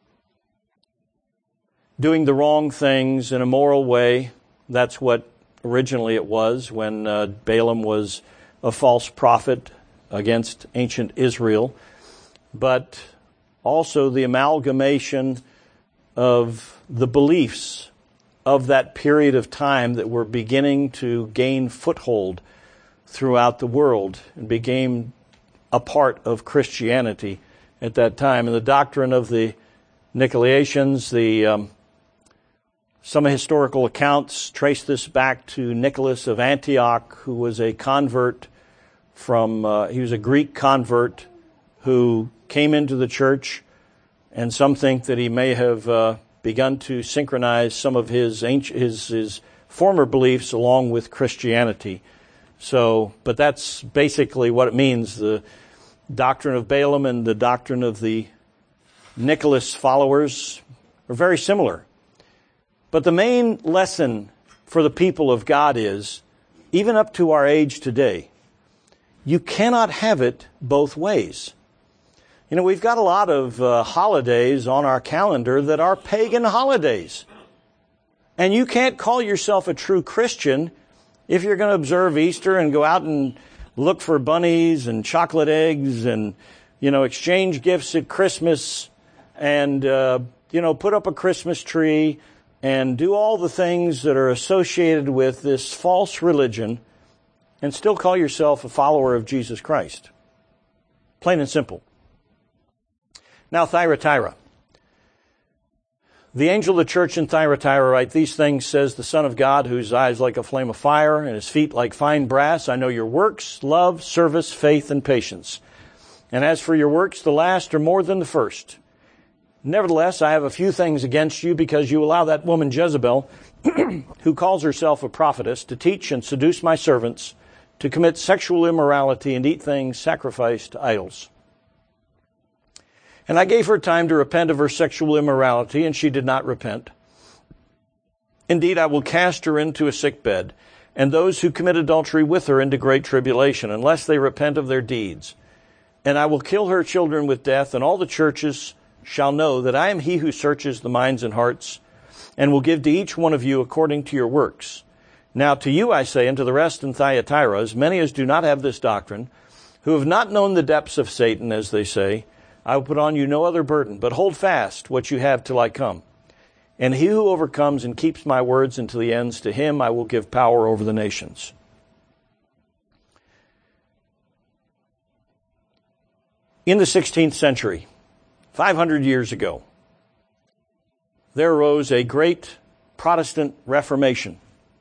doing the wrong things in a moral way. That's what originally it was when uh, Balaam was a false prophet against ancient Israel. But also the amalgamation of the beliefs of that period of time that were beginning to gain foothold throughout the world and became a part of Christianity at that time. And the doctrine of the Nicolaitans, the um, some historical accounts trace this back to Nicholas of Antioch, who was a convert from, uh, he was a Greek convert who came into the church, and some think that he may have uh, begun to synchronize some of his, ancient, his his former beliefs along with Christianity. So, but that's basically what it means. The doctrine of Balaam and the doctrine of the Nicholas followers are very similar. But the main lesson for the people of God is, even up to our age today, you cannot have it both ways. You know, we've got a lot of uh, holidays on our calendar that are pagan holidays. And you can't call yourself a true Christian if you're going to observe Easter and go out and look for bunnies and chocolate eggs and, you know, exchange gifts at Christmas and, uh, you know, put up a Christmas tree and do all the things that are associated with this false religion and still call yourself a follower of Jesus Christ. Plain and simple. Now, Thyatira. The angel of the church in Thyatira write, "These things says the Son of God, whose eyes like a flame of fire and his feet like fine brass. I know your works, love, service, faith, and patience. And as for your works, the last are more than the first. Nevertheless, I have a few things against you, because you allow that woman Jezebel, who calls herself a prophetess, to teach and seduce my servants to commit sexual immorality and eat things sacrificed to idols. And I gave her time to repent of her sexual immorality, and she did not repent. Indeed, I will cast her into a sick bed, and those who commit adultery with her into great tribulation, unless they repent of their deeds. And I will kill her children with death, and all the churches shall know that I am he who searches the minds and hearts, and will give to each one of you according to your works. Now to you I say, and to the rest in Thyatira, as many as do not have this doctrine, who have not known the depths of Satan, as they say, I will put on you no other burden, but hold fast what you have till I come. And he who overcomes and keeps my words until the ends, to him I will give power over the nations. In the sixteenth century, five hundred years ago, there arose a great Protestant Reformation.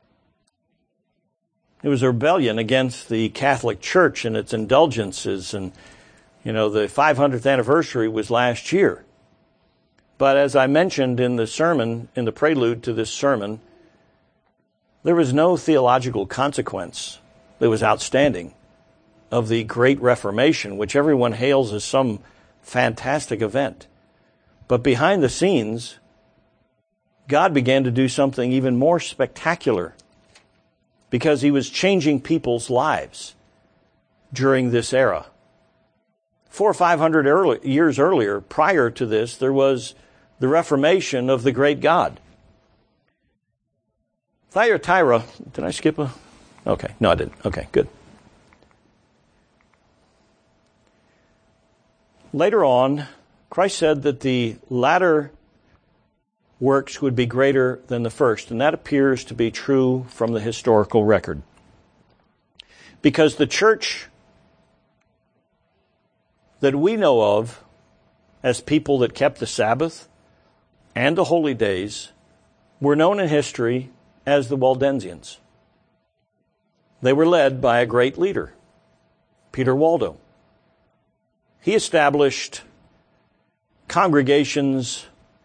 It was a rebellion against the Catholic Church and its indulgences. And, you know, the five hundredth anniversary was last year. But as I mentioned in the sermon, in the prelude to this sermon, there was no theological consequence that was outstanding of the Great Reformation, which everyone hails as some fantastic event. But behind the scenes, God began to do something even more spectacular, because he was changing people's lives during this era. Four or five hundred early, years earlier, prior to this, there was the Reformation of the great God. Thyatira, did I skip a? Okay, no I didn't. Okay, good. Later on, Christ said that the latter works would be greater than the first, and that appears to be true from the historical record. Because the church that we know of as people that kept the Sabbath and the holy days were known in history as the Waldensians. They were led by a great leader, Peter Waldo. He established congregations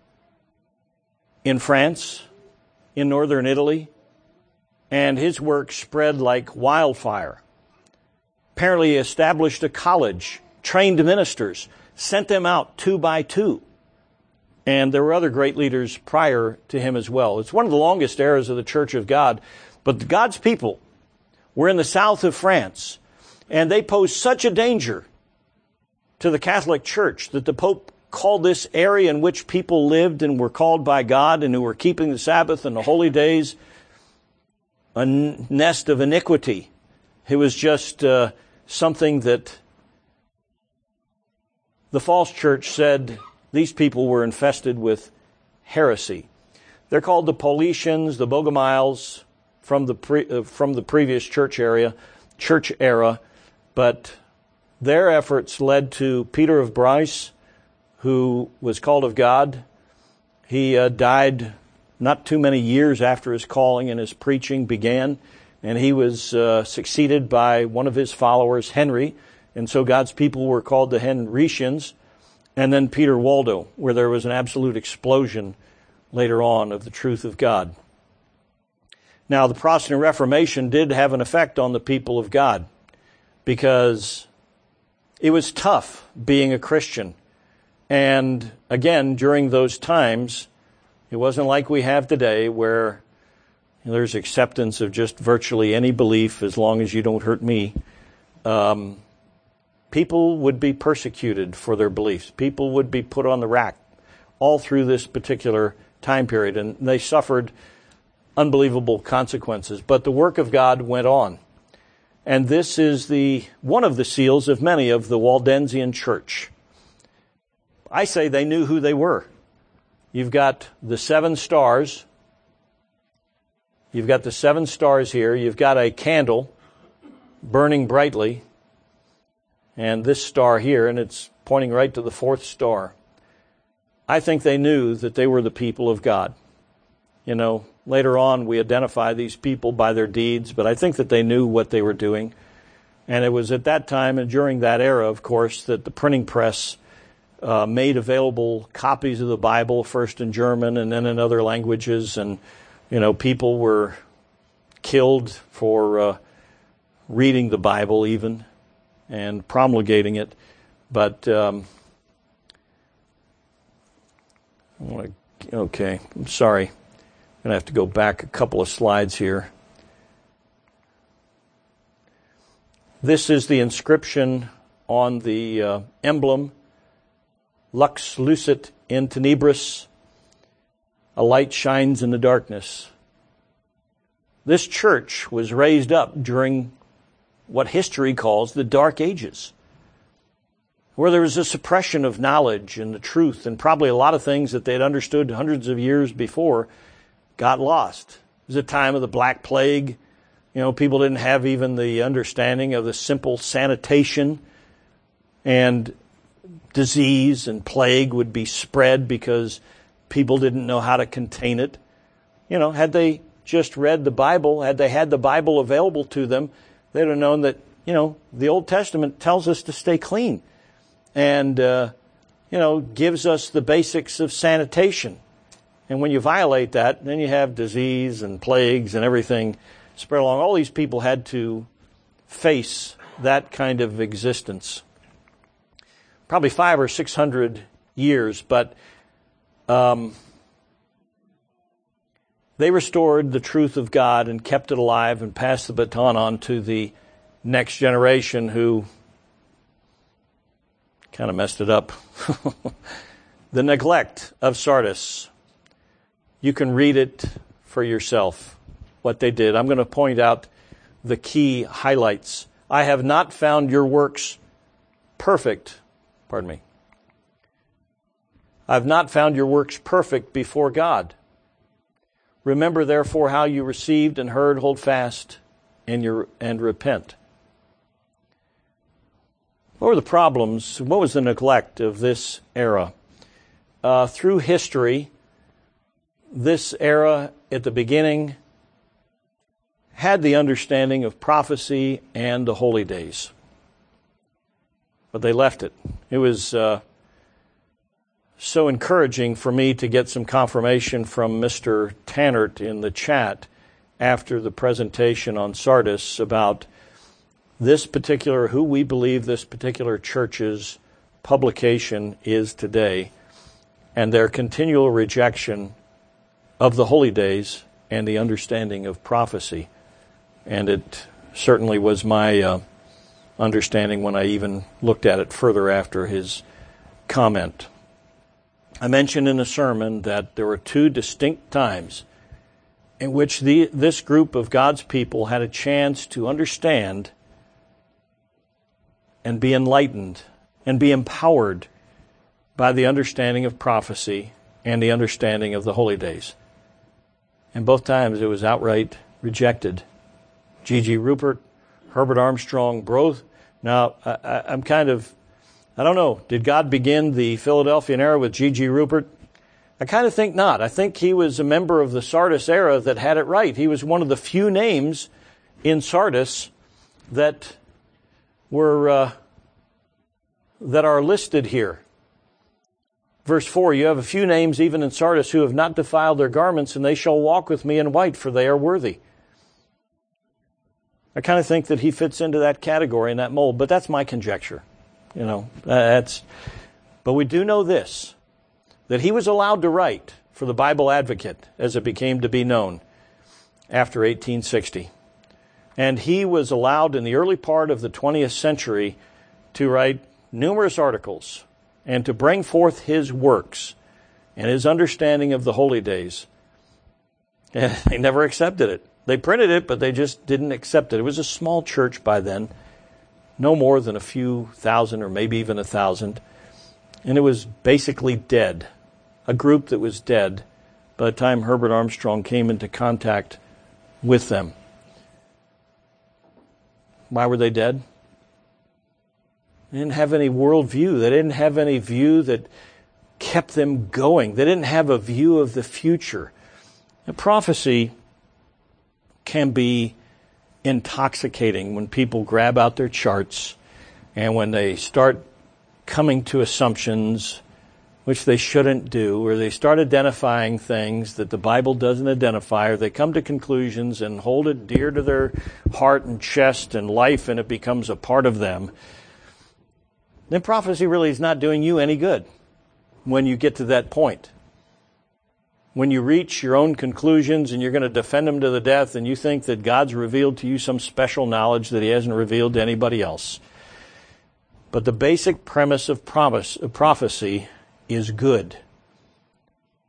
in France, in northern Italy, and his work spread like wildfire. Apparently he established a college, trained ministers, sent them out two by two. And there were other great leaders prior to him as well. It's one of the longest eras of the Church of God. But God's people were in the south of France, and they posed such a danger to the Catholic Church that the Pope called this area in which people lived and were called by God and who were keeping the Sabbath and the holy days a nest of iniquity. It was just uh, something that the false church said these people were infested with heresy. They're called the Paulicians, the Bogomiles, from the pre, uh, from the previous church area, church era, but their efforts led to Peter of Bryce, who was called of God. He uh, died not too many years after his calling and his preaching began, and he was uh, succeeded by one of his followers, Henry, and so God's people were called the Henricians, and then Peter Waldo, where there was an absolute explosion later on of the truth of God. Now, the Protestant Reformation did have an effect on the people of God, because it was tough being a Christian. And again, during those times, it wasn't like we have today where there's acceptance of just virtually any belief as long as you don't hurt me. Um, people would be persecuted for their beliefs. People would be put on the rack all through this particular time period, and they suffered unbelievable consequences. But the work of God went on. And this is the one of the seals of many of the Waldensian Church. I say they knew who they were. You've got the seven stars. You've got the seven stars here. You've got a candle burning brightly. And this star here, and it's pointing right to the fourth star. I think they knew that they were the people of God. You know, later on we identify these people by their deeds, but I think that they knew what they were doing. And it was at that time and during that era, of course, that the printing press uh, made available copies of the Bible, first in German and then in other languages. And, you know, people were killed for uh, reading the Bible even and promulgating it. But, um, I want to, okay, I'm sorry. I'm going to have to go back a couple of slides here. This is the inscription on the uh, emblem, Lux lucet in tenebris, a light shines in the darkness. This church was raised up during what history calls the Dark Ages, where there was a suppression of knowledge and the truth, and probably a lot of things that they'd understood hundreds of years before got lost. It was a time of the Black Plague. You know, people didn't have even the understanding of the simple sanitation, and disease and plague would be spread because people didn't know how to contain it. You know, had they just read the Bible, had they had the Bible available to them, they'd have known that, you know, the Old Testament tells us to stay clean and, uh, you know, gives us the basics of sanitation. And when you violate that, then you have disease and plagues and everything spread along. All these people had to face that kind of existence. Probably five or six hundred years, but um, they restored the truth of God and kept it alive and passed the baton on to the next generation who kind of messed it up. The neglect of Sardis. You can read it for yourself, what they did. I'm going to point out the key highlights. I have not found your works perfect. Pardon me. I've not found your works perfect before God. Remember, therefore, how you received and heard, hold fast, and, your, and repent. What were the problems? What was the neglect of this era? Uh, through history, this era at the beginning had the understanding of prophecy and the holy days. But they left it. It was uh, so encouraging for me to get some confirmation from Mister Tannert in the chat after the presentation on Sardis about this particular, who we believe this particular church's publication is today, and their continual rejection of the holy days and the understanding of prophecy. And it certainly was my uh, understanding when I even looked at it further after his comment. I mentioned in the sermon that there were two distinct times in which the, this group of God's people had a chance to understand and be enlightened and be empowered by the understanding of prophecy and the understanding of the holy days. And both times it was outright rejected. G G Rupert, Herbert Armstrong, both. Now, I, I, I'm kind of, I don't know, did God begin the Philadelphian era with G G Rupert? I kind of think not. I think he was a member of the Sardis era that had it right. He was one of the few names in Sardis that were uh, that are listed here. Verse four, you have a few names even in Sardis who have not defiled their garments, and they shall walk with me in white, for they are worthy. I kind of think that he fits into that category and that mold, but that's my conjecture. You know, that's. But we do know this, that he was allowed to write for the Bible Advocate as it became to be known after eighteen sixty. And he was allowed in the early part of the twentieth century to write numerous articles and to bring forth his works and his understanding of the holy days. And they never accepted it. They printed it, but they just didn't accept it. It was a small church by then, no more than a few thousand or maybe even a thousand. And it was basically dead, a group that was dead by the time Herbert Armstrong came into contact with them. Why were they dead? They didn't have any worldview. They didn't have any view that kept them going. They didn't have a view of the future. And prophecy can be intoxicating when people grab out their charts and when they start coming to assumptions which they shouldn't do, or they start identifying things that the Bible doesn't identify, or they come to conclusions and hold it dear to their heart and chest and life, and it becomes a part of them. Then prophecy really is not doing you any good when you get to that point. When you reach your own conclusions and you're going to defend them to the death, and you think that God's revealed to you some special knowledge that he hasn't revealed to anybody else. But the basic premise of promise, of prophecy is good.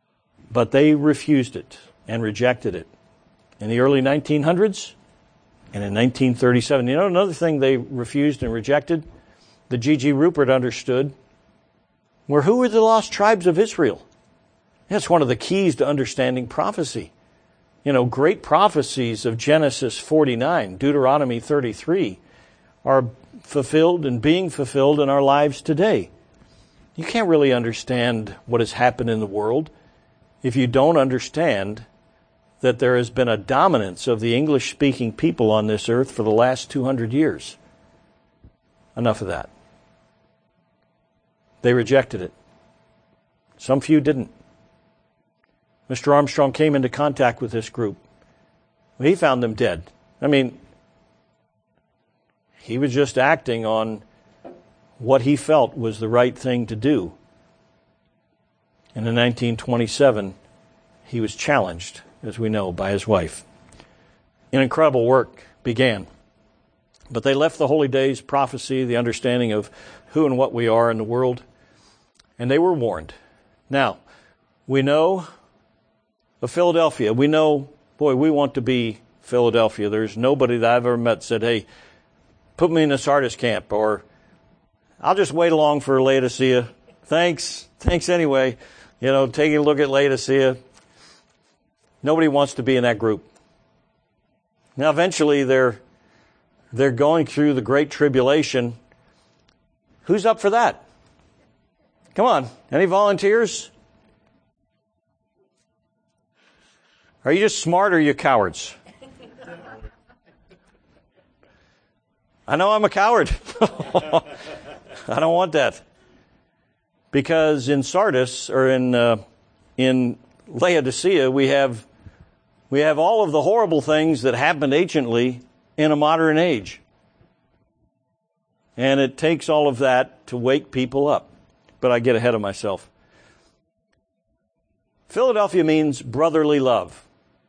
But they refused it and rejected it. In the early nineteen hundreds, And in nineteen thirty-seven, you know another thing they refused and rejected? The G G Rupert understood were who were the lost tribes of Israel? That's one of the keys to understanding prophecy. You know, great prophecies of Genesis forty-nine, Deuteronomy thirty-three are fulfilled and being fulfilled in our lives today. You can't really understand what has happened in the world if you don't understand that there has been a dominance of the English-speaking people on this earth for the last two hundred years. Enough of that. They rejected it. Some few didn't. Mister Armstrong came into contact with this group. He found them dead. I mean, he was just acting on what he felt was the right thing to do. And in nineteen twenty-seven, he was challenged, as we know, by his wife. An incredible work began. But they left the holy days, prophecy, the understanding of who and what we are in the world, and they were warned. Now, we know of Philadelphia. We know, boy, we want to be Philadelphia. There's nobody that I've ever met said, hey, put me in the Sardis camp, or I'll just wait along for Laodicea. Thanks. Thanks anyway. You know, taking a look at Laodicea. Nobody wants to be in that group. Now, eventually, they're they're going through the Great Tribulation. Who's up for that? Come on. Any volunteers? Are you just smart or are you cowards? I know I'm a coward. I don't want that. Because in Sardis, or in uh, in Laodicea, we have we have all of the horrible things that happened anciently in a modern age. And it takes all of that to wake people up. But I get ahead of myself. Philadelphia means brotherly love.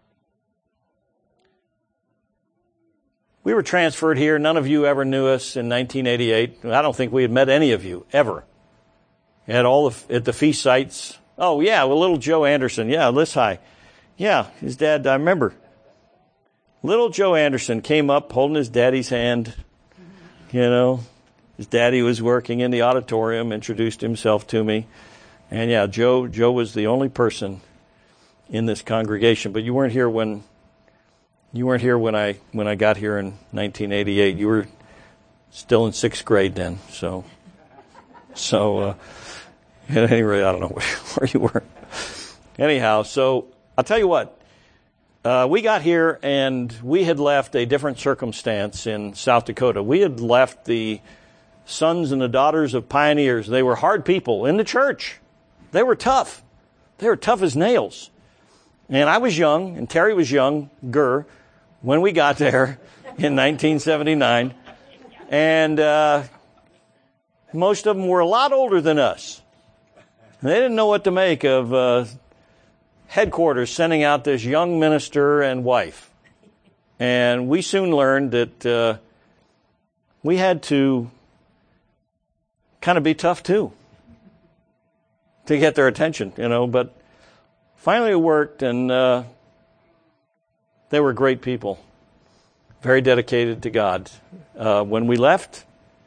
We were transferred here. None of you ever knew us in nineteen eighty-eight. I don't think we had met any of you, ever. At all the, at the feast sites. Oh, yeah, well, little Joe Anderson. Yeah, this high. Yeah, his dad, I remember. Little Joe Anderson came up holding his daddy's hand. You know, his daddy was working in the auditorium, introduced himself to me. And yeah, Joe, Joe was the only person in this congregation. But you weren't here when... You weren't here when I when I got here in nineteen eighty-eight. You were still in sixth grade then. So, so uh, at any rate, I don't know where, where you were. Anyhow, so I'll tell you what. Uh, we got here and we had left a different circumstance in South Dakota. We had left the sons and the daughters of pioneers. They were hard people in the church. They were tough. They were tough as nails. And I was young, and Terry was younger when we got there in nineteen seventy-nine. And uh, most of them were a lot older than us. And they didn't know what to make of uh, headquarters sending out this young minister and wife. And we soon learned that uh, we had to kind of be tough too to get their attention, you know. But finally it worked, and uh, they were great people, very dedicated to God. Uh, when we left,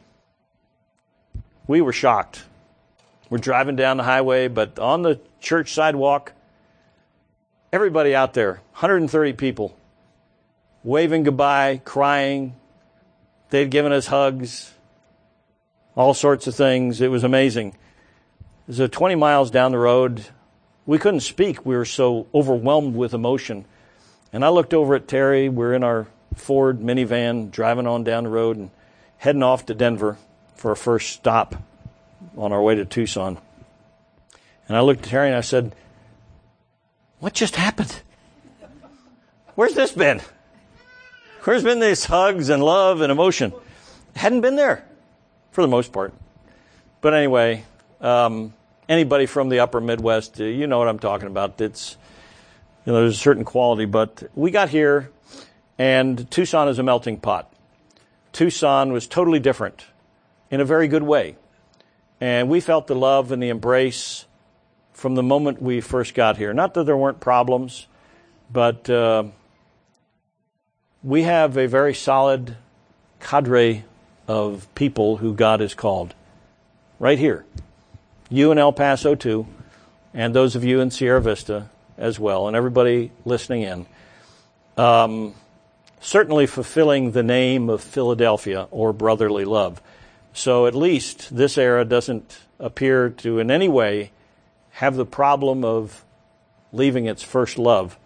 we were shocked. We're driving down the highway, but on the church sidewalk, everybody out there, one hundred thirty people, waving goodbye, crying. They'd given us hugs, all sorts of things. It was amazing. It was uh, twenty miles down the road. We couldn't speak. We were so overwhelmed with emotion. And I looked over at Terry. We're in our Ford minivan driving on down the road and heading off to Denver for our first stop on our way to Tucson. And I looked at Terry and I said, what just happened? Where's this been? Where's been these hugs and love and emotion? It hadn't been there for the most part. But anyway, um, anybody from the upper Midwest, you know what I'm talking about. It's, you know, there's a certain quality. But we got here, and Tucson is a melting pot. Tucson was totally different in a very good way. And we felt the love and the embrace from the moment we first got here. Not that there weren't problems, but uh, we have a very solid cadre of people who God has called right here. You in El Paso too, and those of you in Sierra Vista as well, and everybody listening in. Um, certainly fulfilling the name of Philadelphia or brotherly love. So at least this era doesn't appear to in any way have the problem of leaving its first love.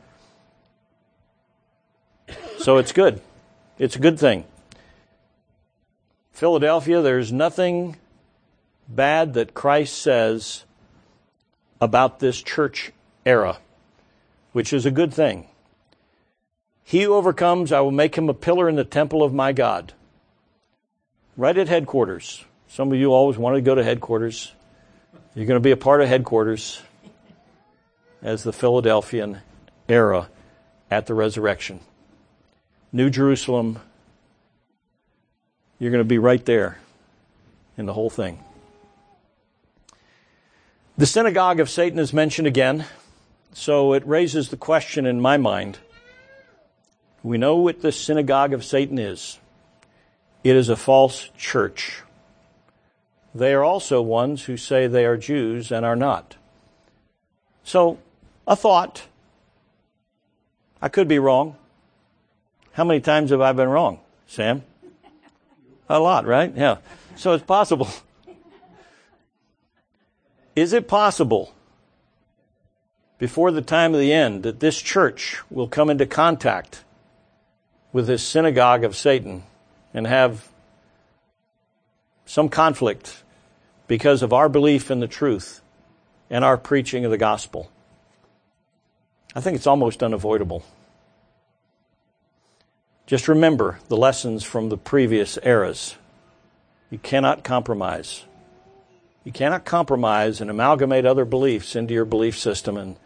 So it's good. It's a good thing. Philadelphia, there's nothing bad that Christ says about this church era, which is a good thing. He who overcomes, I will make him a pillar in the temple of my God. Right at headquarters. Some of you always wanted to go to headquarters. You're going to be a part of headquarters as the Philadelphian era at the resurrection. New Jerusalem, you're going to be right there in the whole thing. The synagogue of Satan is mentioned again, so it raises the question in my mind. We know what the synagogue of Satan is. It is a false church. They are also ones who say they are Jews and are not. So, a thought. I could be wrong. How many times have I been wrong, Sam? A lot, right? Yeah. So it's possible. Is it possible before the time of the end that this church will come into contact with this synagogue of Satan and have some conflict because of our belief in the truth and our preaching of the gospel? I think it's almost unavoidable. Just remember the lessons from the previous eras. You cannot compromise. You cannot compromise and amalgamate other beliefs into your belief system and